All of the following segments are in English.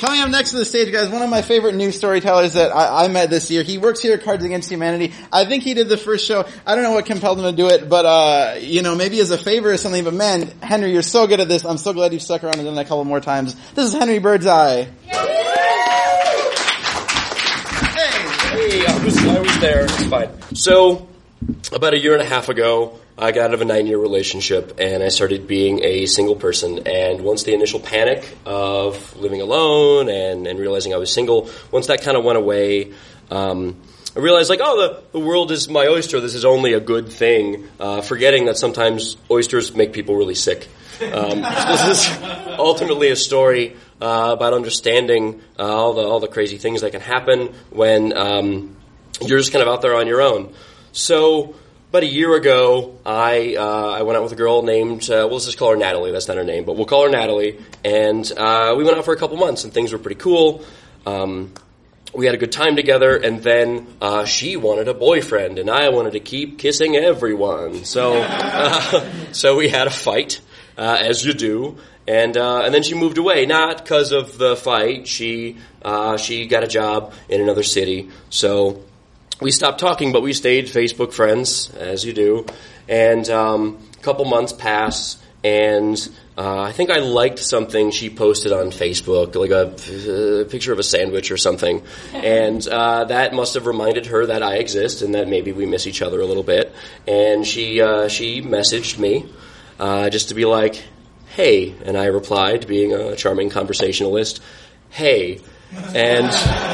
Coming up next to the stage, guys, one of my favorite new storytellers that I met this year. He works here at Cards Against Humanity. I think he did the first show. I don't know what compelled him to do it, but, maybe as a favor or something. But man, Henry, you're so good at this. I'm so glad you've stuck around and done it a couple more times. This is Henry Birdseye. Hey, I was there. It's fine. So, about a year and a half ago, I got out of a 9-year relationship, and I started being a single person. And once the initial panic of living alone and realizing I was single, once that kind of went away, I realized, the world is my oyster. This is only a good thing, forgetting that sometimes oysters make people really sick. This is ultimately a story about understanding all the crazy things that can happen when you're just kind of out there on your own. So, about a year ago, I went out with a girl named, let's just call her Natalie. That's not her name, but we'll call her Natalie. And we went out for a couple months, and things were pretty cool. We had a good time together, and then she wanted a boyfriend, and I wanted to keep kissing everyone. So we had a fight, as you do. And then she moved away, not because of the fight. She got a job in another city, so we stopped talking, but we stayed Facebook friends, as you do. And a couple months passed, and I think I liked something she posted on Facebook, like a picture of a sandwich or something. And that must have reminded her that I exist and that maybe we miss each other a little bit. And she messaged me just to be like, hey. And I replied, being a charming conversationalist, hey. And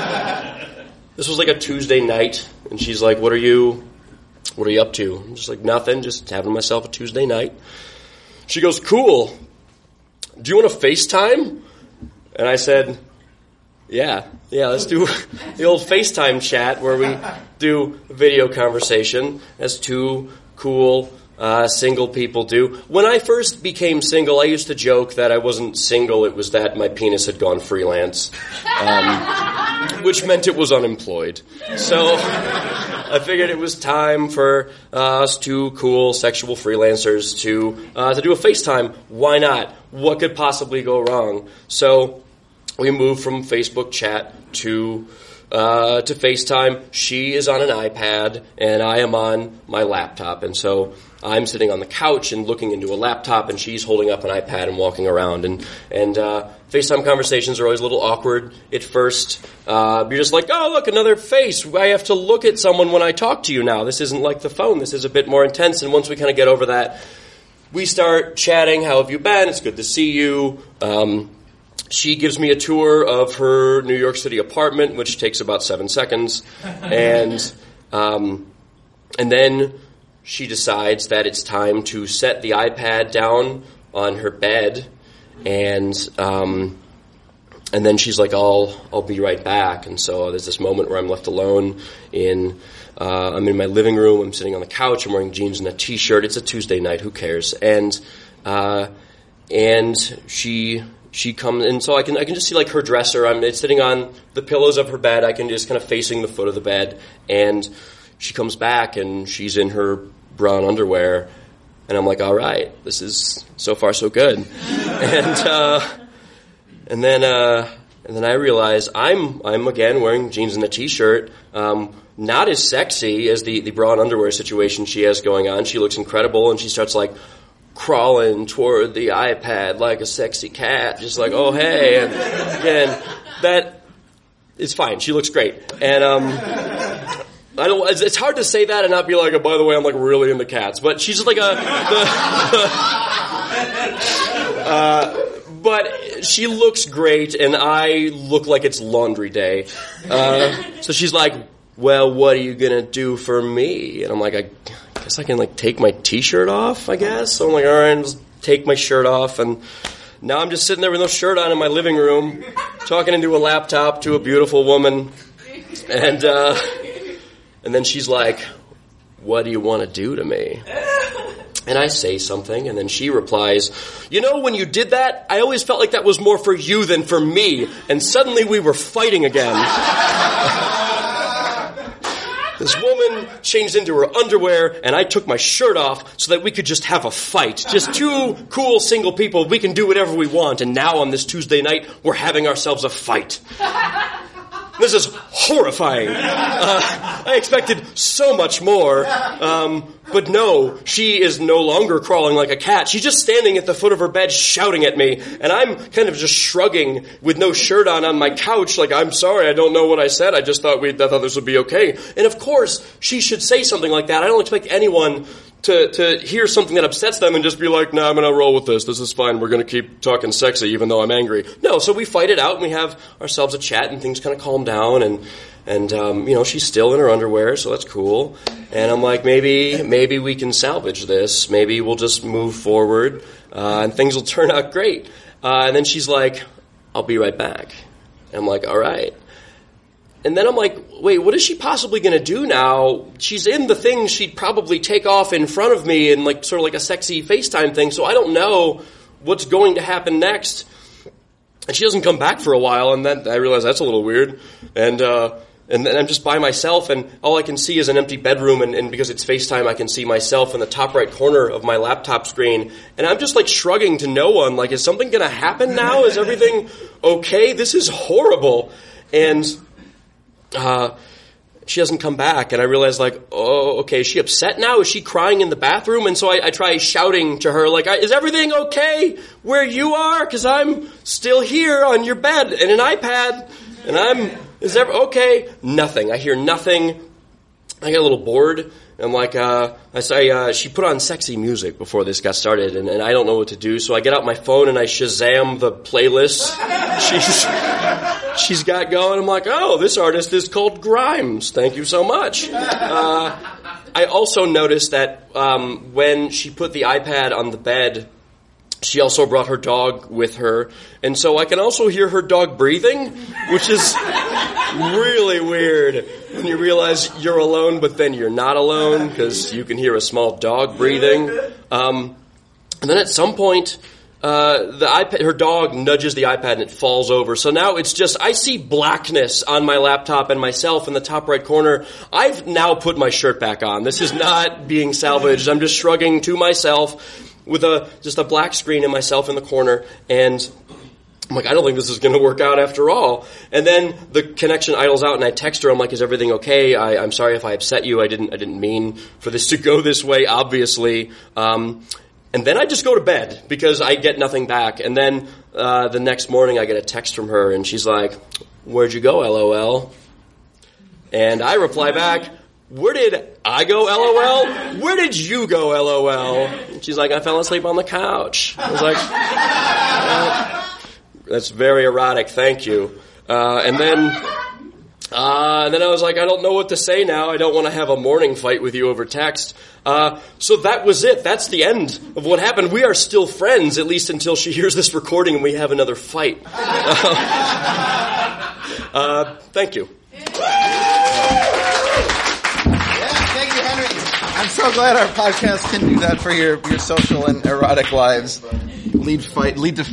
this was like a Tuesday night, and she's like, what are you up to? I'm just like, nothing, just having myself a Tuesday night. She goes, cool. Do you want to FaceTime? And I said, yeah, let's do the old FaceTime chat where we do video conversation, as two cool single people do. When I first became single, I used to joke that I wasn't single, it was that my penis had gone freelance, which meant it was unemployed. So I figured it was time for us two cool sexual freelancers to do a FaceTime. Why not? What could possibly go wrong? So we moved from Facebook chat to FaceTime. She is on an iPad, and I am on my laptop. And so I'm sitting on the couch and looking into a laptop, and she's holding up an iPad and walking around. And FaceTime conversations are always a little awkward at first. You're just like, oh, look, another face. I have to look at someone when I talk to you now. This isn't like the phone. This is a bit more intense. And once we kind of get over that, we start chatting. How have you been? It's good to see you. She gives me a tour of her New York City apartment, which takes about 7 seconds. And then she decides that it's time to set the iPad down on her bed, and then she's like, I'll be right back. And so there's this moment where I'm left alone I'm in my living room, I'm sitting on the couch, I'm wearing jeans and a t-shirt. It's a Tuesday night, who cares? And she comes, and so I can just see like her dresser. It's sitting on the pillows of her bed. I can just kind of facing the foot of the bed, and she comes back, and she's in her brown underwear, and I'm like, all right, this is so far so good. And then I realize I'm again wearing jeans and a t-shirt, not as sexy as the brown underwear situation she has going on. She looks incredible, and she starts like crawling toward the iPad like a sexy cat, just like, oh hey, and again, that is fine. She looks great, and it's hard to say that and not be like, oh, by the way, I'm like really into cats. But she's just like but she looks great, and I look like it's laundry day. So she's like, well, what are you gonna do for me? And I'm like, I guess I can like take my t-shirt off, I guess. So I'm like, all right, just take my shirt off, and now I'm just sitting there with no shirt on in my living room, talking into a laptop to a beautiful woman, and then she's like, what do you want to do to me? And I say something, and then she replies, you know, when you did that, I always felt like that was more for you than for me, and suddenly we were fighting again. This woman changed into her underwear, and I took my shirt off so that we could just have a fight. Just two cool single people. We can do whatever we want. And now on this Tuesday night, we're having ourselves a fight. This is horrifying. I expected so much more. But no, she is no longer crawling like a cat. She's just standing at the foot of her bed shouting at me. And I'm kind of just shrugging with no shirt on my couch like, I'm sorry, I don't know what I said. I just thought this would be okay. And of course, she should say something like that. I don't expect anyone to hear something that upsets them and just be like, nah, I'm going to roll with this. This is fine. We're going to keep talking sexy even though I'm angry. No, so we fight it out and we have ourselves a chat and things kind of calm down and she's still in her underwear, so that's cool. And I'm like, maybe we can salvage this. Maybe we'll just move forward and things will turn out great. And then she's like, I'll be right back. And I'm like, all right. And then I'm like, wait, what is she possibly going to do now? She's in the thing she'd probably take off in front of me and like sort of like a sexy FaceTime thing, so I don't know what's going to happen next. And she doesn't come back for a while, and then I realize that's a little weird. And then I'm just by myself, and all I can see is an empty bedroom, and because it's FaceTime, I can see myself in the top right corner of my laptop screen. And I'm just like shrugging to no one, like, is something going to happen now? Is everything okay? This is horrible. And she doesn't come back, and I realize, like, oh, okay, is she upset now? Is she crying in the bathroom? And so I try shouting to her, like, is everything okay where you are? Because I'm still here on your bed and an iPad, and is that okay? Nothing. I hear nothing. I get a little bored. I'm like, I say, she put on sexy music before this got started, and I don't know what to do, so I get out my phone and I Shazam the playlist she's got going. I'm like, oh, this artist is called Grimes. Thank you so much. I also noticed that when she put the iPad on the bed, she also brought her dog with her, and so I can also hear her dog breathing, which is really weird when you realize you're alone, but then you're not alone, because you can hear a small dog breathing. And then at some point, the iPad, her dog nudges the iPad and it falls over. So now it's just, I see blackness on my laptop and myself in the top right corner. I've now put my shirt back on. This is not being salvaged. I'm just shrugging to myself with just a black screen and myself in the corner, and I'm like, I don't think this is going to work out after all. And then the connection idles out, and I text her. I'm like, is everything okay? I'm sorry if I upset you. I didn't mean for this to go this way, obviously. And then I just go to bed because I get nothing back. And then the next morning I get a text from her, and she's like, where'd you go, LOL? And I reply back, where did I go, LOL? Where did you go, LOL? And she's like, I fell asleep on the couch. I was like, that's very erotic, thank you. And then I was like, I don't know what to say now. I don't want to have a morning fight with you over text. So that was it. That's the end of what happened. We are still friends, at least until she hears this recording and we have another fight. Thank you. I'm so glad our podcast can do that for your social and erotic lives. Lead to